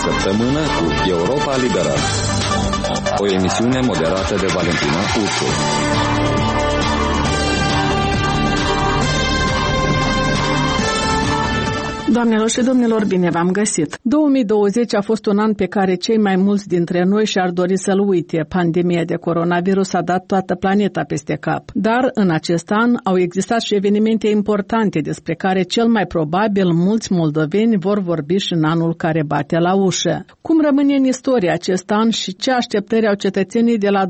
săptămână cu Europa Liberă. O emisiune moderată de Valentina Ursu. Doamnelor și domnilor, bine v-am găsit! 2020 a fost un an pe care cei mai mulți dintre noi și-ar dori să-l uite. Pandemia de coronavirus a dat toată planeta peste cap. Dar în acest an au existat și evenimente importante despre care cel mai probabil mulți moldoveni vor vorbi și în anul care bate la ușă. Cum rămâne în istorie acest an și ce așteptări au cetățenii de la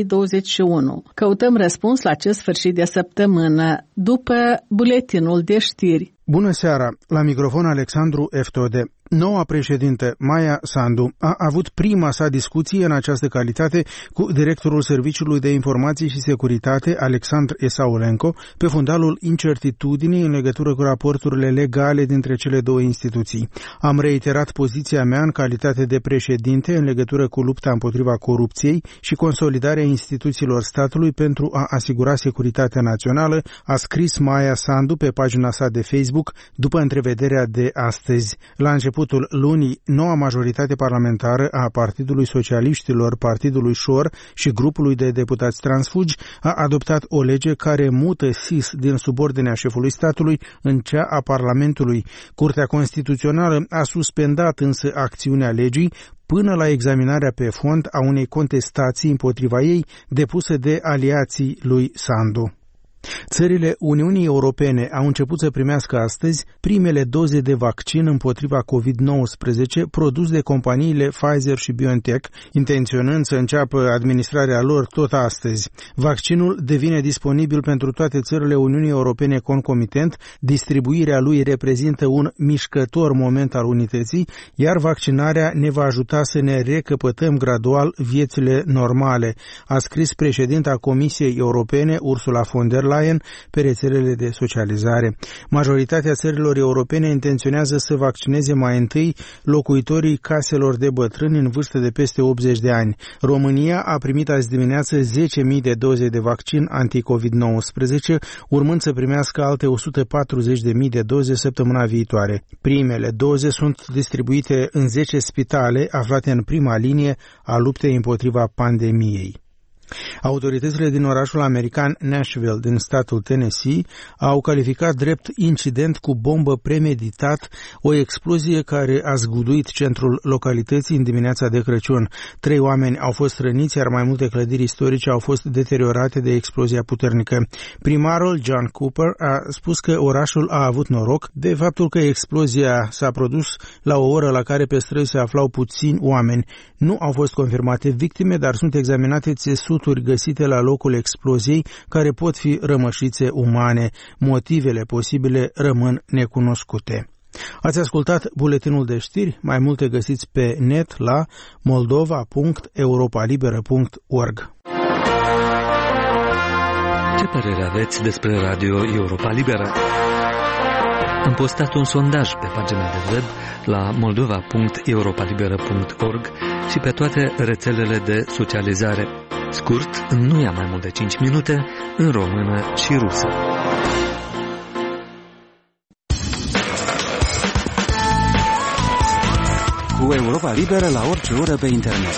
2021? Căutăm răspuns la acest sfârșit de săptămână, după buletinul de știri. Bună seara! La microfon Alexandru Eftode. Noua președintă, Maia Sandu, a avut prima sa discuție în această calitate cu directorul Serviciului de Informații și Securitate, Alexandru Esaulenko, pe fundalul incertitudinii în legătură cu raporturile legale dintre cele două instituții. Am reiterat poziția mea în calitate de președinte în legătură cu lupta împotriva corupției și consolidarea instituțiilor statului pentru a asigura securitatea națională, a scris Maia Sandu pe pagina sa de Facebook după întrevederea de astăzi. La începutul lunii, noua majoritate parlamentară a Partidului Socialiștilor, Partidului Șor și grupului de deputați transfugi a adoptat o lege care mută SIS din subordinea șefului statului în cea a Parlamentului. Curtea Constituțională a suspendat însă acțiunea legii până la examinarea pe fond a unei contestații împotriva ei depuse de aliații lui Sandu. Țările Uniunii Europene au început să primească astăzi primele doze de vaccin împotriva COVID-19 produs de companiile Pfizer și BioNTech, intenționând să înceapă administrarea lor tot astăzi. Vaccinul devine disponibil pentru toate țările Uniunii Europene concomitent, distribuirea lui reprezintă un mișcător moment al unității, iar vaccinarea ne va ajuta să ne recăpătăm gradual viețile normale, a scris președinta Comisiei Europene, Ursula von der Leyen, pe rețelele de socializare. Majoritatea țărilor europene intenționează să vaccineze mai întâi locuitorii caselor de bătrâni în vârstă de peste 80 de ani. România a primit azi dimineață 10.000 de doze de vaccin anti-COVID-19, urmând să primească alte 140.000 de doze săptămâna viitoare. Primele doze sunt distribuite în 10 spitale aflate în prima linie a luptei împotriva pandemiei. Autoritățile din orașul american Nashville, din statul Tennessee, au calificat drept incident cu bombă premeditat o explozie care a zguduit centrul localității în dimineața de Crăciun. 3 oameni au fost răniți, iar mai multe clădiri istorice au fost deteriorate de explozia puternică. Primarul John Cooper a spus că orașul a avut noroc de faptul că explozia s-a produs la o oră la care pe străzi se aflau puțini oameni. Nu au fost confirmate victime, dar sunt examinate țesuturi găsite la locul exploziei, care pot fi rămășițe umane. Motivele posibile rămân necunoscute. Ați ascultat buletinul de știri, mai multe găsiți pe net la moldova.europalibera.org. Ce părere aveți despre Radio Europa Liberă? Am postat un sondaj pe pagina de web la moldova.europalibera.org și pe toate rețelele de socializare. Scurt, nu ia mai mult de 5 minute, în română și rusă. Cu Europa Liberă la orice oră pe internet.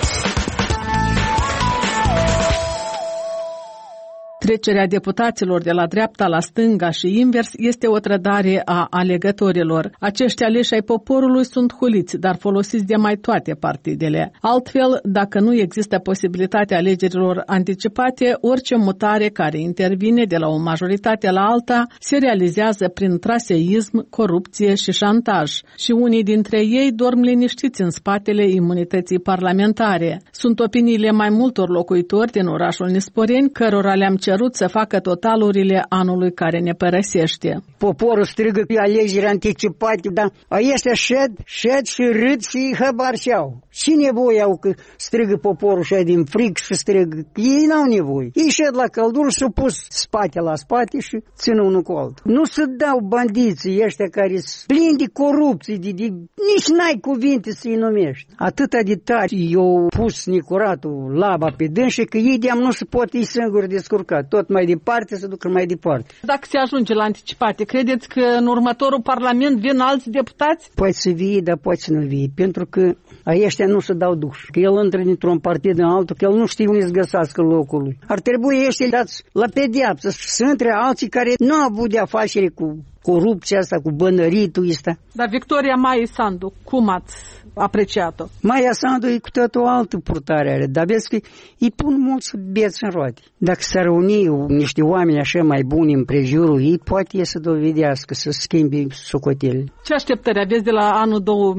Trecerea deputaților de la dreapta la stânga și invers este o trădare a alegătorilor. Acești aleși ai poporului sunt huliți, dar folosiți de mai toate partidele. Altfel, dacă nu există posibilitatea alegerilor anticipate, orice mutare care intervine de la o majoritate la alta se realizează prin traseism, corupție și șantaj. Și unii dintre ei dorm liniștiți în spatele imunității parlamentare. Sunt opiniile mai multor locuitori din orașul Nisporeni, cărora le-am cerut să facă totalurile anului care ne părăsește. Poporul strigă pe alegeri anticipate, dar ăștia șed și râd și hăbar și-au. Ce nevoie au că strigă poporul și din frig și strigă? Ei n-au nevoie. Ei șed la căldură și s-au pus spate la spate și țin unul cu altul. Nu se dau bandiții ăștia care sunt plini de corupție, nici n-ai cuvinte să-i numești. Atâta de tare i-au pus Nicuratul laba pe dânsi că ei de-am nu se pot ei singuri descurcat. tot mai departe, să ducă mai departe. Dacă se ajunge la anticipate, credeți că în următorul parlament vin alți deputați? Poate să vie, dar poate să nu vie, pentru că ăștia nu se dau duș. Că el intră dintr-un partid în altul, că el nu știe unde să găsească locul lui. Ar trebui ăștia dați la pedeapsă, să intre alții care nu au avut de afacere cu corupția asta, cu bănăritul ăsta. Dar Victoria Maia Sandu, cum ați apreciat-o? Maia Sandu e cu toată o altă purtare are, dar vezi că îi pun mulți beți în roate. Dacă s-ar reuni niște oameni așa mai buni în prejurul ei, poate să dovedească, să schimbe socotelele. Ce așteptări aveți de la anul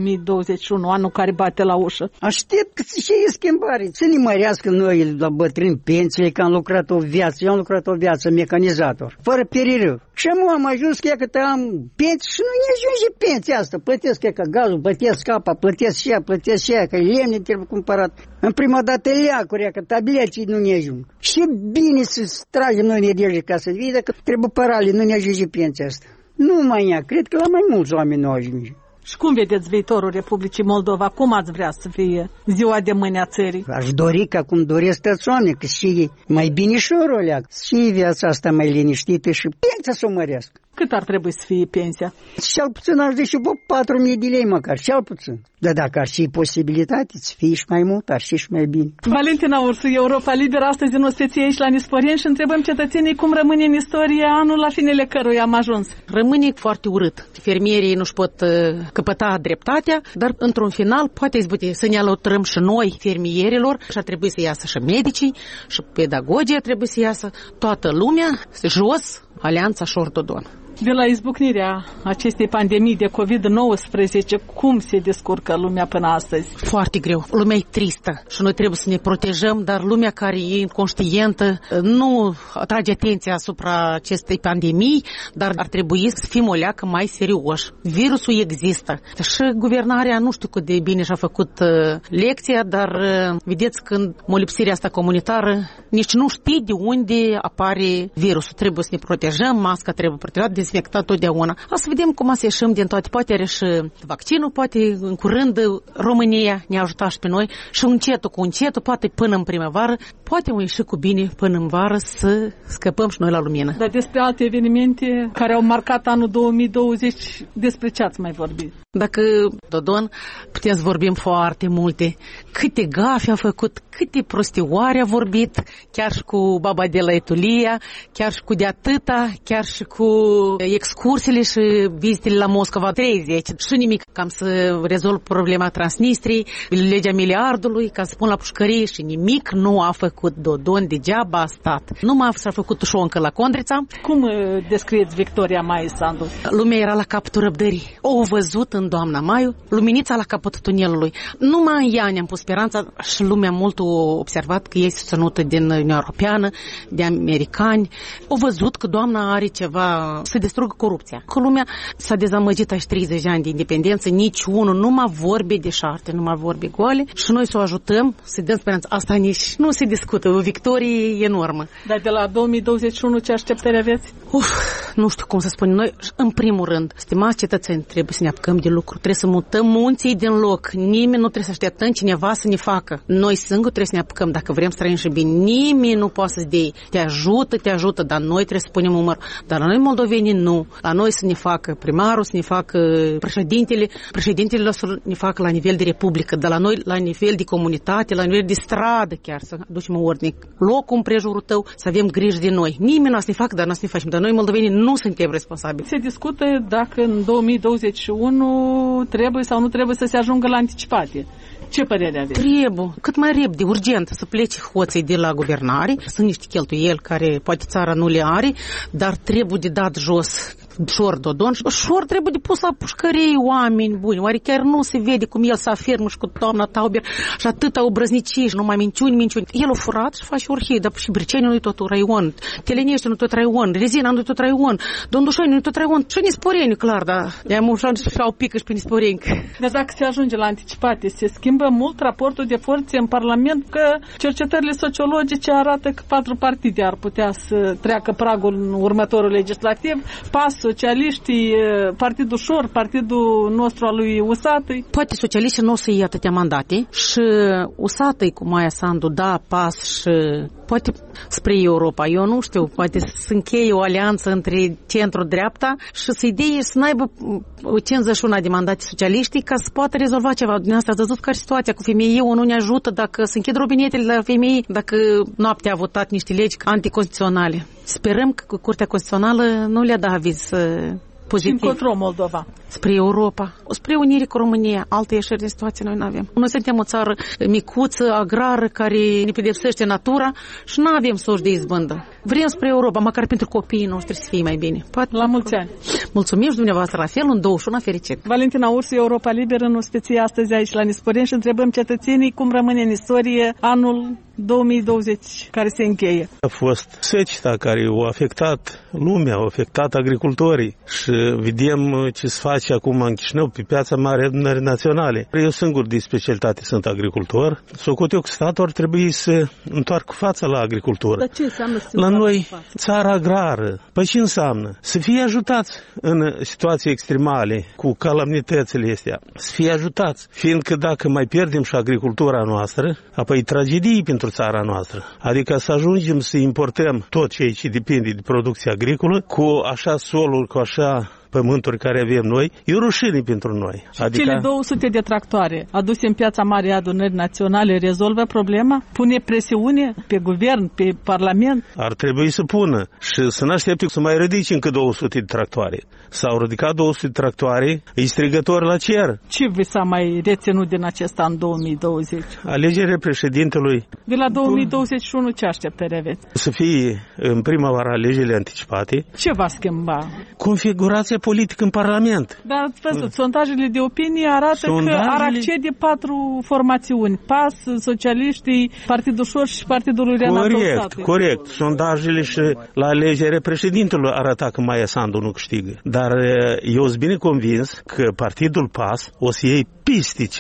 2021, anul care bate la ușă? Aștept că și e schimbare. Să ne mărească noi la bătrâni pensiile, că am lucrat o viață. Eu am lucrat o viață mecanizator, fără perirâu. Și am ajuns că am pensie și nu ne ajunge pensia asta. Plătesc că gazul, plătesc apa, plătesc și aia, că lemne trebuie cumpărat. În prima dată leacuri, că tableții nu ne ajung. Și bine să tragem noi nedejde ca să vedă că trebuie părale, nu ne ajunge pensia asta. Nu mai ia, cred că la mai mulți oameni nu ajunge. Și cum vedeți viitorul Republicii Moldova? Cum ați vrea să fie ziua de mâine a țării? Aș dori, ca cum doresc toți oameni, că și mai binișorul ăleac, și viața asta mai liniștită și pensia să o mărească. Cât ar trebui să fie pensia? Cel puțin aș zice 4.000 de lei măcar, cel puțin. Dar dacă ar fi posibilitate, să fie și mai mult, ar fi și mai bine. Valentina Ursu, Europa Liberă, astăzi în Osseție aici la Nisporeni și întrebăm cetățenii cum rămâne în istorie anul la finele căruia am ajuns. Rămâne foarte urât. Fermierii nu-și pot căpăta dreptatea, dar într-un final poate izbuti să ne alăturăm și noi fermierilor și ar trebui să iasă și medicii și pedagogii ar trebui să iasă toată lumea jos, Alianța Șor-Dodon. De la izbucnirea acestei pandemii de COVID-19, cum se descurcă lumea până astăzi? Foarte greu. Lumea e tristă și noi trebuie să ne protejăm, dar lumea care e inconștientă nu atrage atenția asupra acestei pandemii, dar ar trebui să fim o leacă mai serioși. Virusul există și guvernarea nu știu cât de bine și-a făcut lecția, dar vedeți când molipsirea asta comunitară nici nu știi de unde apare virusul. Trebuie să ne protejăm, masca trebuie protejată, dezinfectat totdeauna. O să vedem cum să ieșim din toate. Poate are și vaccinul, poate în curând România ne-a ajutat și pe noi și încetul cu încetul, poate până în primăvară, poate o ieși cu bine până în vară să scăpăm și noi la lumină. Dar despre alte evenimente care au marcat anul 2020, despre ce ați mai vorbit? Dacă, Dodon, putem să vorbim foarte multe. Câte gafe a făcut, câte prostioare a vorbit, chiar și cu baba de la Etulia, chiar și cu de atâta, chiar și cu excursiile și vizitele la Moscova 30. Și nimic, cam să rezolv problema Transnistriei, legea miliardului, ca să pun la pușcărie și nimic nu a făcut Dodon, degeaba a stat. Numai s-a făcut ușoncă la Condrița. Cum descrieți Victoria Maia Sandu? Lumea era la capătul răbdării. O văzut în doamna Maiu, luminița la capătul tunelului. Numai în ea ne-am pus speranța și lumea mult a observat că este susținută din Uniunea Europeană, de americani. Au văzut că doamna are ceva să distrugă corupția. Că lumea s-a dezamăgit aici 30 de ani de independență, niciunul nu mai vorbe de șarte, nu mai vorbe goale și noi să o ajutăm, să dăm speranță. Asta nici nu se discută, o victorie enormă. Dar de la 2021 ce așteptări aveți? Nu știu cum să spun. Noi, în primul rând, stimați cetățeni, trebuie să ne apucăm de lucru, trebuie să mutăm munții din loc. Nimeni nu trebuie să așteptăm cineva să ne facă. Noi singuri trebuie să ne apucăm dacă vrem să trăim și bine. Nimeni nu poate să-ți dea. Te ajută, dar noi trebuie să punem umăr. Dar la noi moldovenii nu. La noi să ne facă primarul, să ne facă președintele să ne facă la nivel de republică, dar la noi la nivel de comunitate, la nivel de stradă chiar, să ducem ordine. Locul împrejurul tău, să avem grijă de noi. Nimeni nu o să ne facă, dar noi să ne facem. Dar noi moldovenii nu suntem responsabili. Se discută dacă în 2021 trebuie sau nu trebuie să se ajungă la anticipate. Ce părere aveți? Trebuie, cât mai repede, urgent, să plece hoții de la guvernare. Sunt niște cheltuieli care poate țara nu le are, dar trebuie de dat jos Șor-Dodon. Șor trebuie de pus la pușcărie, oameni buni. Oare chiar nu se vede cum el se afirmă și cu doamna Tauber și atâta obrăznicii și numai minciuni. El a furat și face orhii, dar și Bricenii nu-i tot raion, Telenești nu-i tot raion, Rezina nu-i tot raion, Dondușoini nu-i tot raion, și Nisporeni, clar, da. I-am ușat și au pică și pe Nisporeni. Dar dacă se ajunge la anticipate, se schimbă mult raportul de forțe în Parlament, că cercetările sociologice arată că 4 partide ar putea să treacă pragul în următorul legislativ, PAS, socialiștii, Partidul Șor, partidul nostru al lui Usatăi. Poate socialiștii nu o să iei atâtea mandate și Usatăi cu Maia Sandu, da, PAS și Poate spre Europa, eu nu știu, poate să încheie o alianță între centru-dreapta și să idee să n-aibă 51 de mandate socialiști ca să poată rezolva ceva. Dumneavoastră ați văzut care situația cu femei, nu ne ajută dacă se închid robinetele la femei, dacă noaptea a votat niște legi anticonstituționale. Sperăm că Curtea Constituțională nu le-a dat aviz pozitiv. Și încotro Moldova? Spre Europa, spre unire cu România, alte ieșiri de situație noi nu avem. Noi suntem o țară micuță, agrară, care ne pedepsește natura și nu avem surși de izbândă. Vrem spre Europa, măcar pentru copiii noștri să fie mai bine. Poate la mulți ani. Mulțumim și dumneavoastră la fel, un 21 fericit. Valentina Ursu, Europa Liberă, în ospecie astăzi aici la Nisporeni și întrebăm cetățenii cum rămâne în istorie anul 2020 care se încheie. A fost seceta care a afectat lumea, a afectat agricultorii și vedem ce se face acum în Chișinău pe piața mare adunării naționale. Eu singur de specialitate sunt agricultor. Socotiu că statul ar trebui să întoarcă fața la agricultură. Dar ce înseamnă să la noi, țara agrară. Păi ce înseamnă? Să fie ajutați în situații extremale cu calamitățile astea. Să fie ajutați. Fiindcă dacă mai pierdem și agricultura noastră, apoi tragedii pentru țara noastră. Adică să ajungem să importăm tot ceea ce depinde de producția agricolă cu așa soluri, cu așa pământuri care avem noi, e o rușine pentru noi. Adică cele 200 de tractoare aduse în piața Marii Adunări Naționale rezolvă problema? Pune presiune pe guvern, pe parlament? Ar trebui să pună și să nu aștepte să mai ridice încă 200 de tractoare. S-au ridicat 200 de tractoare, e strigător la cer. Ce vi s-a mai reținut din acest an 2020? Alegerea președintelui. De la 2021 ce așteptări aveți? Să fie în primăvară alegerile anticipate. Ce va schimba? Configurația politică în Parlament. Dar ați văzut, sondajele de opinie arată că ar accede 4 formațiuni. PAS, Socialiștii, Partidul Șor și Partidul lui Renato Usatu. Corect. Sondajele și la alegerea președintelui arăta că Maia Sandu nu câștigă. Dar eu sunt bine convins că Partidul PAS o să iei peste 50%.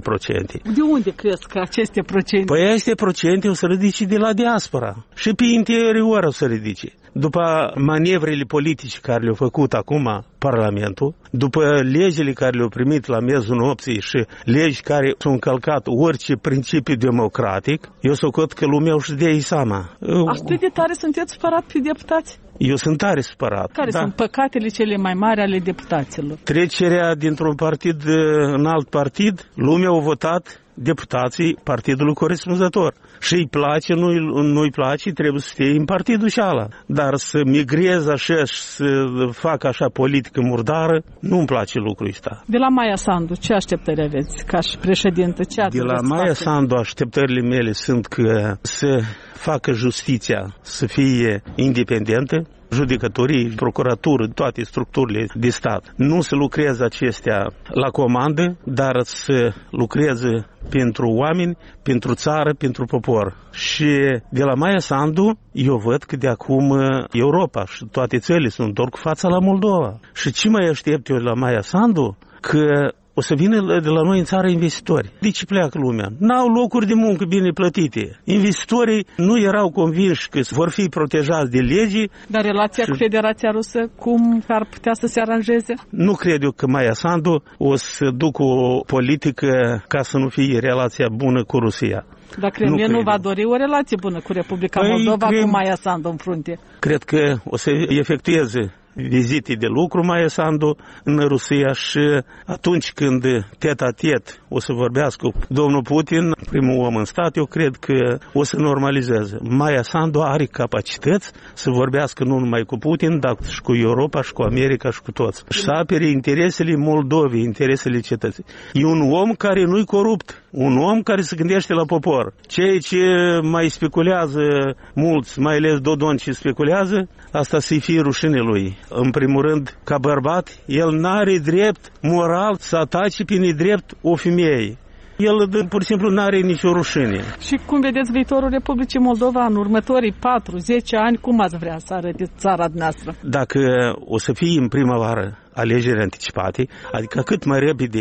De unde crezi că aceste procente? Păi aceste procente o să ridice de la diaspora. Și pe interior o să ridice. După manevrele politice care le-au făcut acum Parlamentul, după legile care le-au primit la miezul nopții și legi care s-au încălcat orice principiu democratic, eu socot că lumea își dea seama. Atât de tare sunteți supărat pe deputați? Eu sunt tare supărat. Care sunt păcatele cele mai mari ale deputaților? Trecerea dintr-un partid în alt partid, lumea a votat deputații partidului corespunzător. Și îi place, nu-i place, trebuie să fie în partidul ceala. Dar să migreze așa și să facă așa politică murdară, nu-mi place lucrul ăsta. De la Maia Sandu, ce așteptări aveți ca și președinte? De la Maia Sandu, așteptările mele sunt că să facă justiția să fie independentă, judecătorii, procuratură, toate structurile de stat. Nu să lucreze acestea la comandă, dar să lucreze pentru oameni, pentru țară, pentru popor. Și de la Maia Sandu, eu văd că de acum Europa și toate țările se întorc cu fața la Moldova. Și ce mai aștept eu de la Maia Sandu? Că o să vină de la noi în țară investitori. De ce pleacă lumea? N-au locuri de muncă bine plătite. Investitorii nu erau convinși că vor fi protejați de legi. Dar relația cu Federația Rusă, cum ar putea să se aranjeze? Nu cred eu că Maia Sandu o să ducă o politică ca să nu fie relația bună cu Rusia. Dar Kremlin nu va dori o relație bună cu Republica Moldova, cu Maia Sandu în frunte. Cred că o să efectueze vizite de lucru Maia Sandu în Rusia și atunci când tet-a-tet o să vorbească cu domnul Putin, primul om în stat, eu cred că o să normalizeze. Maia Sandu are capacități să vorbească nu numai cu Putin, dar și cu Europa și cu America și cu toți. Și să apere interesele Moldovei, interesele cetății. E un om care nu-i corupt, un om care se gândește la popor. Cei ce mai speculează mulți, mai ales Dodon ce speculează, asta să-i fie rușine lui. În primul rând, ca bărbat, el n-are drept moral să atace pe nedrept o femeie. El, pur și simplu, n-are nicio rușine. Și cum vedeți viitorul Republicii Moldova în următorii 4-10 ani? Cum ați vrea să arăte țara noastră? Dacă o să fie în primăvară alegeri anticipate, adică cât mai repede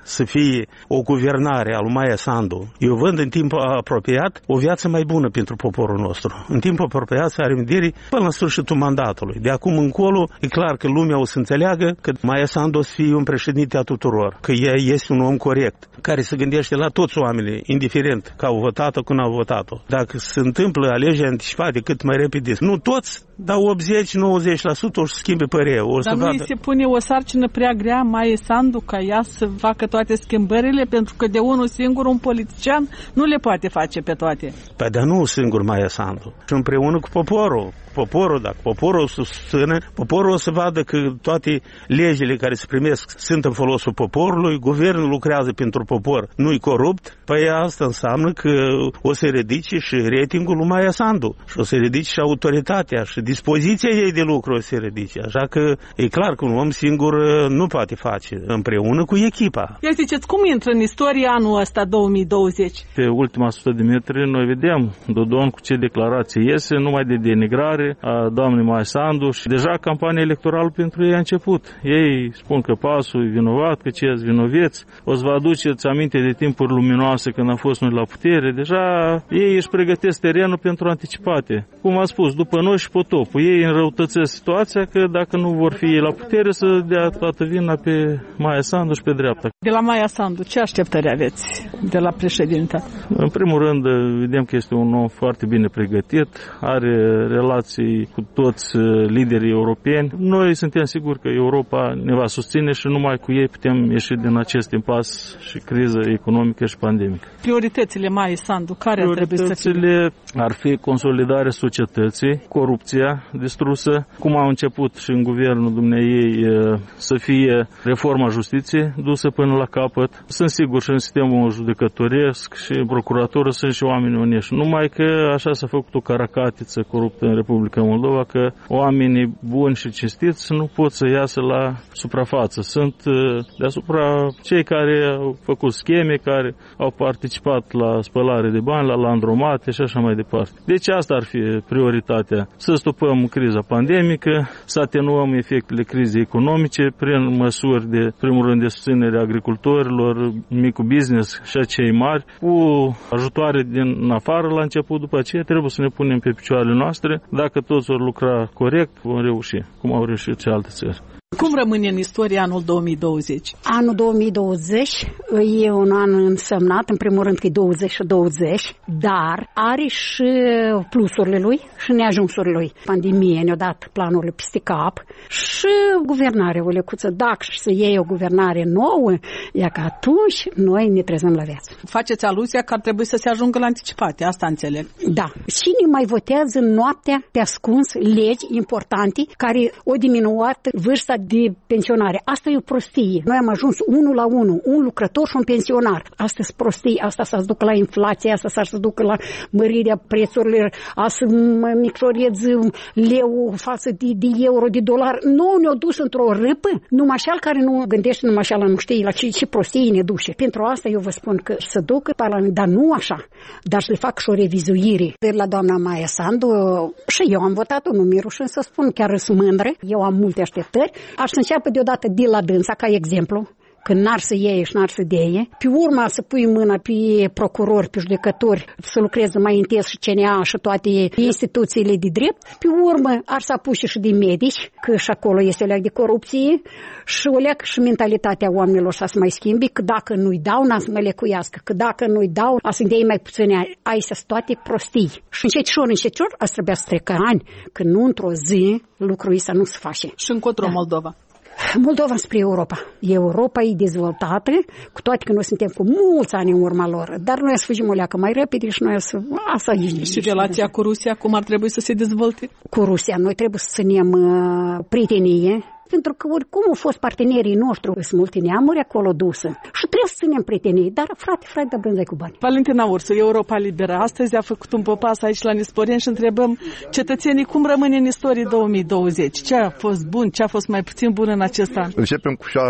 să fie o guvernare a lui Maia Sandu, eu vând în timp apropiat o viață mai bună pentru poporul nostru. În timp apropiat să are în vedere până la sfârșitul mandatului. De acum încolo e clar că lumea o să înțeleagă că Maia Sandu o să fie un președinte a tuturor, că ea este un om corect, care se gândește la toți oamenii, indiferent că au votat-o, că nu au votat-o. Dacă se întâmplă alegeri anticipate cât mai repede, nu toți, dar 80-90% o să schimbe părerea. Dar nu îi se pune o sarcină prea grea Maia Sandu ca ea să facă toate schimbările, pentru că de unul singur un politician nu le poate face pe toate. Păi dar nu singur Maia Sandu, ci împreună cu poporul. Dacă poporul o să susține, poporul o să vadă că toate legile care se primesc sunt în folosul poporului, guvernul lucrează pentru popor, nu-i corupt, păi asta înseamnă că o să ridice și ratingul lui Maia Sandu și o să ridice și autoritatea și dispoziția ei de lucru o să ridice. Așa că e clar că un om singur nu poate face, împreună cu echipa. Ia ziceți, cum intră în istorie anul ăsta 2020? Pe ultima 100 de metri noi vedem Dodon cu ce declarație iese, numai de denigrare a doamnei Maia Sandu și deja campania electorală pentru ei a început. Ei spun că PAS-ul e vinovat, că ceilalți vinoveți. O să vă aduceți aminte de timpuri luminoase când am fost noi la putere. Deja ei își pregătesc terenul pentru anticipate. Cum am spus, după noi și potopul. Ei înrăutățesc situația că dacă nu vor fi la putere să dea toată vina pe Maia Sandu și pe dreapta. De la Maia Sandu, ce așteptări aveți de la președinte? În primul rând, vedem că este un om foarte bine pregătit, are relații cu toți liderii europeni. Noi suntem siguri că Europa ne va susține și numai cu ei putem ieși din acest impas și criză economică și pandemică. Prioritățile Maia Sandu, care ar trebui să fie? Prioritățile ar fi consolidarea societății, corupția distrusă, cum au început și în guvernul dumneiei să fie reforma justiției dusă până la capăt. Sunt sigur și în sistemul judecătoresc și în procuratură sunt și oameni onești. Numai că așa s-a făcut o caracatiță coruptă în Republica Moldova, că oamenii buni și cinstiți nu pot să iasă la suprafață. Sunt deasupra cei care au făcut scheme, care au participat la spălare de bani, la landromate și așa mai departe. Deci asta ar fi prioritatea. Să stopăm criza pandemică, să atenuăm efectele crizei economice prin măsuri de, primul rând, de susținere a agricultorilor, micul business și a cei mari, cu ajutoare din afară la început, după aceea trebuie să ne punem pe picioarele noastre. Dacă toți vor lucra corect, vom reuși, cum au reușit și alte țări. Cum rămâne în istorie anul 2020? Anul 2020 e un an însemnat, în primul rând că e 20 și 20, dar are și plusurile lui și neajunsurile lui. Pandemia ne-a dat planurile peste cap și guvernarea, o lecuță, dacă să iei o guvernare nouă, e că atunci noi ne trezăm la viață. Faceți aluzia că ar trebui să se ajungă la anticipate, asta înțeleg. Da. Cine mai votează noaptea pe ascuns legi importante care au diminuat vârsta de pensionare? Asta e o prostie. Noi am ajuns 1 la 1, un lucrător și un pensionar. Asta sunt prostii, asta s-a duc la inflație, asta s-a duc la mărirea prețurilor, asta micșorez leu față de euro, de dolar. Nu ne-au dus într-o râpă, numai așa care nu gândește, numai așa nu știe la ce prostii ne duce. Pentru asta eu vă spun că să ducă Parlament, dar nu așa, dar să le fac și o revizuire. De la doamna Maia Sandu, și eu am votat-o, nu mi-e rușine să spun, chiar sunt mândră, eu am multe așteptări. Aș să înceapă deodată de la dânsa, ca exemplu, când n-ar să iei și n-ar să deie. Pe urmă să pui mâna pe procurori, pe judecători, să lucreze mai intens și CNA și toate instituțiile de drept. Pe urmă ar să apuce și de medici, că și acolo este o leac de corupție și o leac și mentalitatea oamenilor să se mai schimbi, că dacă nu-i dau, n-a să mă lecuiască, că dacă nu-i dau, a să-mi dea mai puține. Ai să toate prostii. Și încetișor, a să trebuia să trecă ani, că nu într-o zi lucrul ăsta nu se face. Și încotro Moldova? Moldova spre Europa. Europa e dezvoltată, cu toate că noi suntem cu mulți ani în urma lor, dar noi să fugim o leacă mai repede și noi să... Asta e. Și relația cu Rusia, cum ar trebui să se dezvolte? Cu Rusia, noi trebuie să ținem prietenie, pentru că oricum au fost partenerii noștri, sunt multe neamuri acolo dusă. Și trebuie să ținem prietenii, dar frate, dar brânzai cu bani. Valentina Ursu, Europa Liberă, astăzi a făcut un popas aici la Nisporen și întrebăm cetățenii cum rămâne în istorie 2020. Ce a fost bun, ce a fost mai puțin bun în acest an? Începem cu cea rău.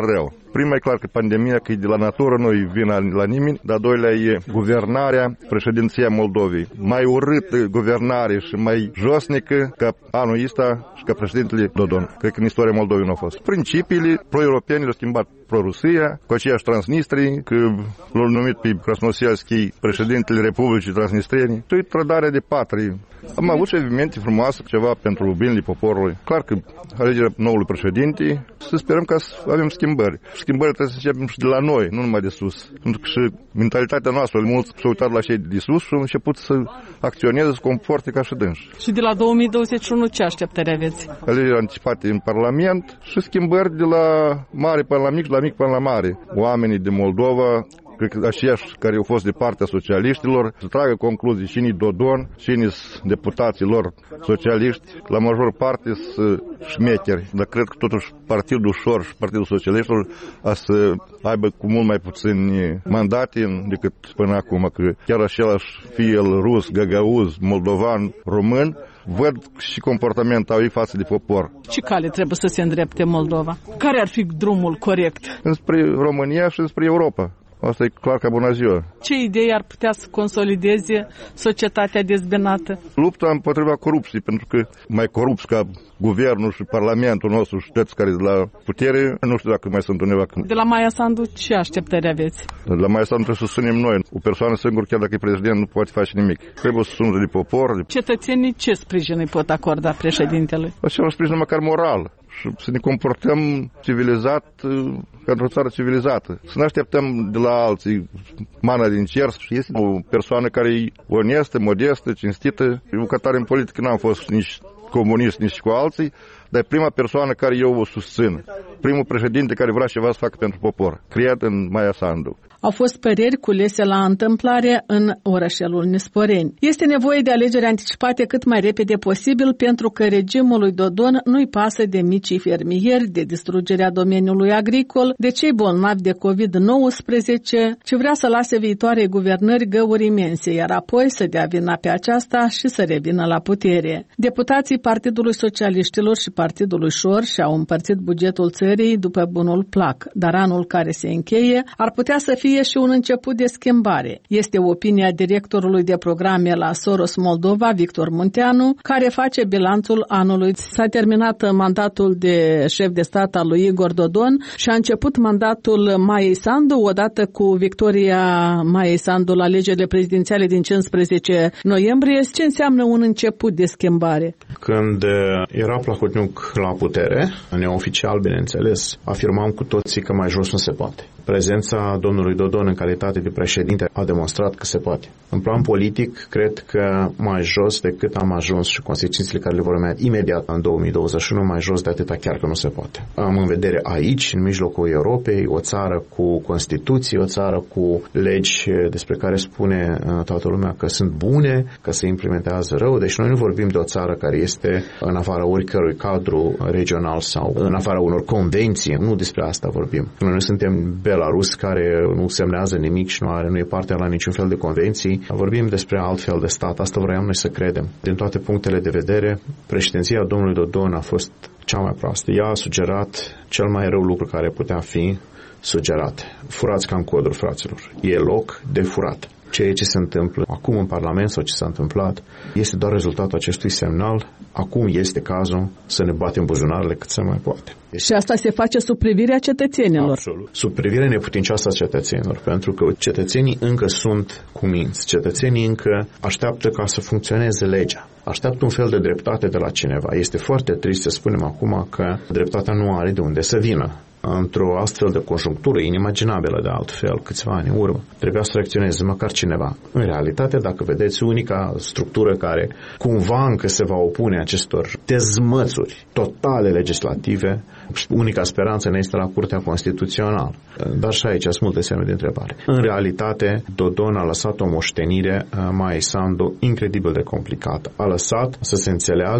Prima e clar că pandemia, că e de la natură, nu e vina la nimeni, dar doilea e guvernarea, președinția Moldovei. Mai urâtă guvernare și mai josnică ca anul ăsta și ca președintele Dodon. Cred că în istoria Moldovei nu a fost. Principiile pro-europene le-au schimbat pro-Rusia, cu aceiași Transnistrii, că l-au numit pe Krasnoselski președintele Republicii Transnistrene. E trădarea de patrie. Am avut și evenimente frumoase, ceva pentru binele poporului. Clar că alegerea noului președinte, să sperăm că avem schimbări. Schimbările trebuie să începem și de la noi, nu numai de sus. Pentru că și mentalitatea noastră, mulți s-au uitat la cei de sus și au început să acționeze, să comporte ca și dânși. Și de la 2021 ce așteptări aveți? Alegeri anticipate în Parlament și schimbări de la mare până la mic, la mic până la mare. Oamenii de Moldova, cred că aceiași care au fost de partea socialiștilor, să tragă concluzii cine Dodon, cine deputații lor socialiști, la major parte sunt șmecheri. Dar cred că totuși Partidul Ușor și Partidul Socialiștilor a să aibă cu mult mai puțini mandate decât până acum, că chiar același fie el rus, găgăuz, moldovan, român, văd și comportamentul au ei față de popor. Ce cale trebuie să se îndrepte Moldova? Care ar fi drumul corect? Înspre România și înspre Europa. Asta e clar ca bună ziua. Ce idei ar putea să consolideze societatea dezbinată? Lupta împotriva corupției, pentru că mai corupți ca guvernul și parlamentul nostru și toți care de la putere, nu știu dacă mai sunt undeva. De la Maia Sandu ce așteptări aveți? De la Maia Sandu trebuie să susținem noi. O persoană singură, chiar dacă e prezident, nu poate face nimic. Trebuie să susțină de popor. Cetățenii ce sprijin îi pot acorda președintelui? Acela sprijin măcar moral. Și să ne comportăm civilizat ca într-o țară civilizată. Să ne așteptăm de la alții mana din cer. Este o persoană care e onestă, modestă, cinstită. Eu ca tare în politică n-am fost nici comunist, nici cu alții, dar e prima persoană care eu o susțin. Primul președinte care vrea ceva să facă pentru popor. Cred în Maia Sandu. Au fost păreri culese la întâmplare în orășelul Nisporeni. Este nevoie de alegeri anticipate cât mai repede posibil pentru că regimul lui Dodon nu-i pasă de micii fermieri, de distrugerea domeniului agricol, de cei bolnavi de COVID-19, ci vrea să lase viitoarei guvernări găuri imense, iar apoi să dea vina pe aceasta și să revină la putere. Deputații Partidului Socialiștilor și Partidului Șor și-au împărțit bugetul țării după bunul plac, dar anul care se încheie ar putea să fie și un început de schimbare. Este opinia directorului de programe la Soros Moldova, Victor Munteanu, care face bilanțul anului. S-a terminat mandatul de șef de stat al lui Igor Dodon și a început mandatul Maiei Sandu, odată cu victoria Maiei Sandu la alegerile prezidențiale din 15 noiembrie. Ce înseamnă un început de schimbare? Când era Plahotniuc la putere, neoficial, bineînțeles, afirmam cu toții că mai jos nu se poate. Prezența domnului Dodon în calitate de președinte a demonstrat că se poate. În plan politic, cred că mai jos decât am ajuns și consecințele care le vor urma imediat în 2021, mai jos de atâta chiar că nu se poate. Am în vedere aici, în mijlocul Europei, o țară cu Constituție, o țară cu legi despre care spune toată lumea că sunt bune, că se implementează rău. Deci noi nu vorbim de o țară care este în afara oricărui cadru regional sau în afara unor convenții. Nu despre asta vorbim. Noi nu suntem Belarus, care nu semnează nimic și nu e parte la niciun fel de convenții. Vorbim despre alt fel de stat. Asta vroiam noi să credem. Din toate punctele de vedere, președinția domnului Dodon a fost cea mai proastă. Ea a sugerat cel mai rău lucru care putea fi sugerat. Furați ca în coduri, fraților. E loc de furat. Ceea ce se întâmplă acum în Parlament sau ce s-a întâmplat este doar rezultatul acestui semnal. Acum este cazul să ne batem buzunarele cât se mai poate. Și asta se face sub privirea cetățenilor. Absolut. Sub privirea neputincioasă a cetățenilor, pentru că cetățenii încă sunt cuminți. Cetățenii încă așteaptă ca să funcționeze legea. Așteaptă un fel de dreptate de la cineva. Este foarte trist să spunem acum că dreptatea nu are de unde să vină. Într-o astfel de conjunctură inimaginabilă de altfel, câțiva ani în urmă, trebuia să reacționeze măcar cineva. În realitate, dacă vedeți, unica structură care cumva încă se va opune acestor dezmățuri totale legislative, unica speranță ne este la Curtea Constituțională. Dar și aici sunt multe semne de întrebare. În realitate, Dodon a lăsat o moștenire Maiei Sandu incredibil de complicată. A lăsat să se înțeleagă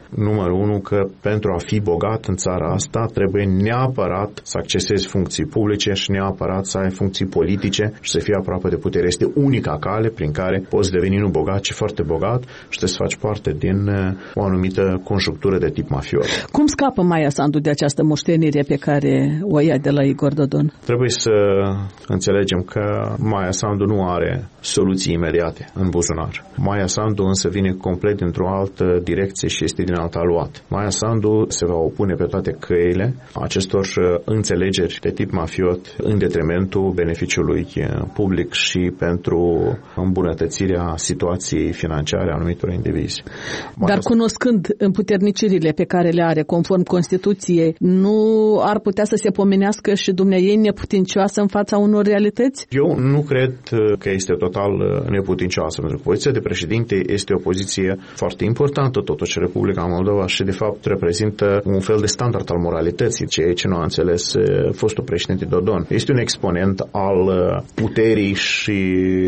numărul 1, că pentru a fi bogat în țara asta trebuie neapărat să accesezi funcții publice și neapărat să ai funcții politice și să fii aproape de putere. Este unica cale prin care poți deveni nu bogat, ci foarte bogat și să faci parte din o anumită conjunctură de tip mafios. Cum scapă Maia Sandu de această moștenire pe care o ia de la Igor Dodon? Trebuie să înțelegem că Maia Sandu nu are soluții imediate în buzunar. Maia Sandu însă vine complet dintr-o altă direcție și este din alt aluat. Maia Sandu se va opune pe toate căile acestor înțelegeri de tip mafiot în detrimentul beneficiului public și pentru îmbunătățirea situației financiare a anumitor indivizi. Dar cunoscând împuternicirile pe care le are conform Constituției, nu ar putea să se pomenească și dumneaei neputincioasă în fața unor realități? Eu nu cred că este total neputincioasă, pentru că poziția de președinte este o poziție foarte importantă, totuși Republica Moldova, și de fapt reprezintă un fel de standard al moralității, ceea ce nu a înțeles fostul președinte Dodon. Este un exponent al puterii și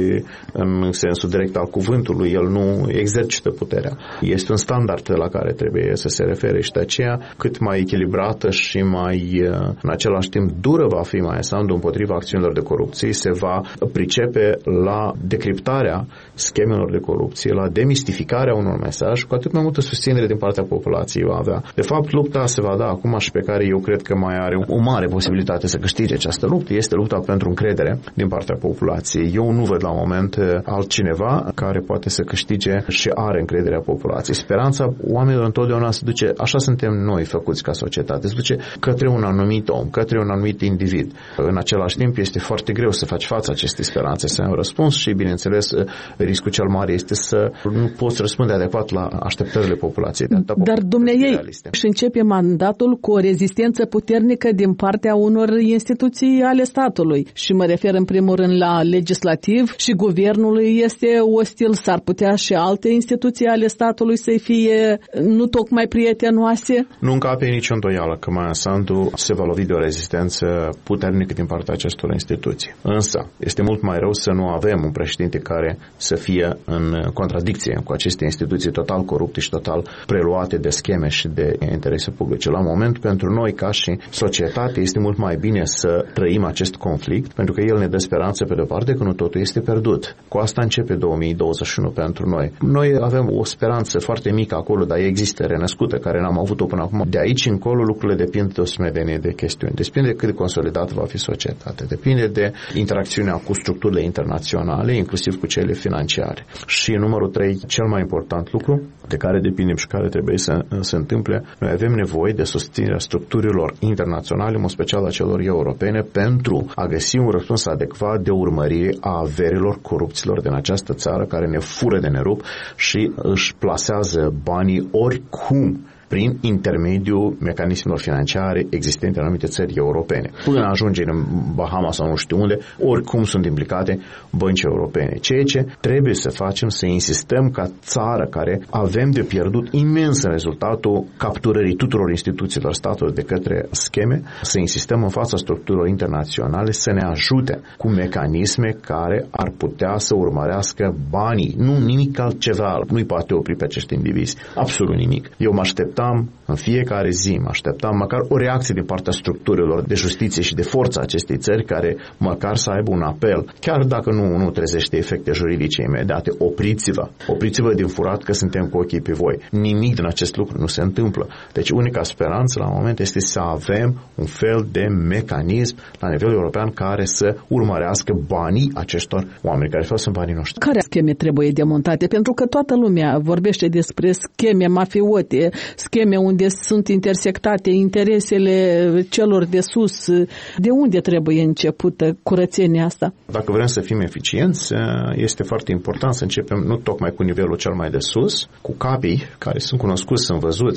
în sensul direct al cuvântului, el nu exercită puterea. Este un standard la care trebuie să se refere și de aceea cât mai echilibrată și mai în același timp dură va fi Maia Sandu împotriva acțiunilor de corupție, se va pricepe la decriptarea schemelor de corupție, la demistificarea unor mesaje, cu atât mai multă susținere din partea populației va avea. De fapt, lupta se va da acum și pe care eu cred că mai are o mare posibilitate să câștige această luptă, este lupta pentru încredere din partea populației. Eu nu văd la moment altcineva care poate să câștige și are încrederea populației. Speranța oamenilor întotdeauna se duce, așa suntem noi făcuți ca societate, se duce către un anumit om, către un anumit individ. În același timp este foarte greu să faci față acestei speranțe, să ai un răspuns și, bineînțeles, riscul cel mare este să nu poți răspunde adecvat la așteptările populației. Dar dumneiei și începe mandatul cu o rezistență puternică din partea unor instituții ale statului. Și mă refer în primul rând la legislativ și guvernului este ostil. S-ar putea și alte instituții ale statului să fie nu tocmai prietenoase? Nu încape nicio îndoială că Maia Sandu se va lovi de o rezistență puternică din partea acestor instituții. Însă, este mult mai rău să nu avem un președinte care să fie în contradicție cu aceste instituții total corupte și total preluate de scheme și de interese publice. La moment, pentru noi, ca și societate, este mult mai bine să trăim acest conflict, pentru că el ne dă speranță pe de-o parte că nu totul este pierdut. Cu asta începe 2021 pentru noi. Noi avem o speranță foarte mică acolo, dar există, renăscută, care n-am avut-o până acum. De aici încolo lucrurile depind de o sumedenie de chestiuni. Depinde de cât de consolidată va fi societatea. Depinde de interacțiunea cu structurile internaționale, inclusiv cu cele financiare. Și numărul 3, cel mai important lucru de care depindem și care trebuie să se întâmple, noi avem nevoie de susținerea structurilor internaționale, în special a celor europene, pentru a găsi un răspuns adecvat de urmărire a averilor corupților din această țară care ne fură de nerup și își plasează banii oricum prin intermediul mecanismelor financiare existente în anumite țări europene. Până ajunge în Bahama sau nu știu unde, oricum sunt implicate bănci europene. Ceea ce trebuie să facem, să insistăm ca țară care avem de pierdut imens în rezultatul capturării tuturor instituțiilor statului de către scheme, să insistăm în fața structurilor internaționale să ne ajute cu mecanisme care ar putea să urmărească banii. Nu nimic altceva nu-i poate opri pe acești indivizi. Absolut nimic. Eu mă așteptam în fiecare zi, mă așteptam măcar o reacție din partea structurilor de justiție și de forță acestei țări care măcar să aibă un apel, chiar dacă nu trezește efecte juridice imediate. Opriți-vă din furat că suntem cu ochii pe voi. Nimic din acest lucru nu se întâmplă. Deci unica speranță la moment este să avem un fel de mecanism la nivel european care să urmărească banii acestor oameni, care sunt banii noștri. Care scheme trebuie demontate? Pentru că toată lumea vorbește despre scheme mafiote, scheme unde sunt intersectate interesele celor de sus. De unde trebuie începută curățenia asta? Dacă vrem să fim eficienți, este foarte important să începem nu tocmai cu nivelul cel mai de sus, cu capii care sunt cunoscuți, sunt văzuți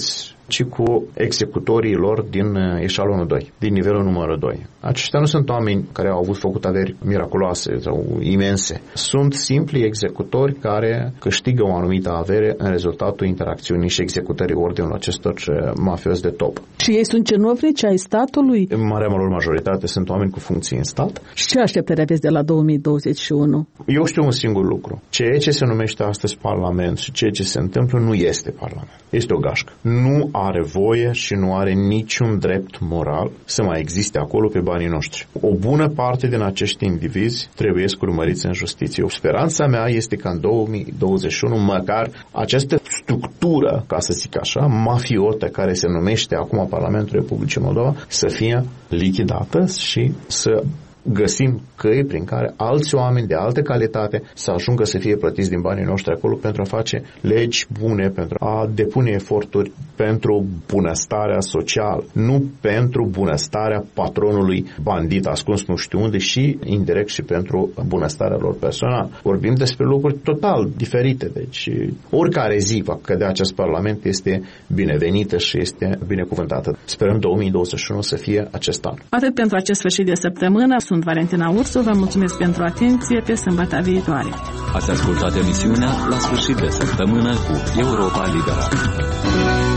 ci cu executorii lor din eșalonul 2, din nivelul numărul 2. Aceștia nu sunt oameni care au făcut averi miraculoase sau imense. Sunt simpli executori care câștigă o anumită avere în rezultatul interacțiunii și executării ordinului acestor mafiozi de top. Și ei sunt cenovnici ai statului? În marea lor majoritate sunt oameni cu funcții în stat. Și ce așteptări aveți de la 2021? Eu știu un singur lucru. Ceea ce se numește astăzi Parlament și ceea ce se întâmplă nu este Parlament. Este o gașcă. Nu are voie și nu are niciun drept moral să mai existe acolo pe banii noștri. O bună parte din acești indivizi trebuie să urmăriți în justiție. Speranța mea este ca în 2021 măcar această structură, ca să zic așa, mafiotă care se numește acum Parlamentul Republicii Moldova să fie lichidată și să găsim căi prin care alți oameni de altă calitate să ajungă să fie plătiți din banii noștri acolo pentru a face legi bune, pentru a depune eforturi pentru bunăstarea socială, nu pentru bunăstarea patronului bandit ascuns nu știu unde și indirect și pentru bunăstarea lor personală. Vorbim despre lucruri total diferite, deci oricare zi va cădea acest Parlament este binevenită și este binecuvântată. Sperăm 2021 să fie acest an. Atât pentru acest sfârșit de săptămână. Sunt Valentina Ursu, vă mulțumesc pentru atenție, pe sâmbătă viitoare. Ați ascultat emisiunea La sfârșit de săptămână cu Europa Liberă.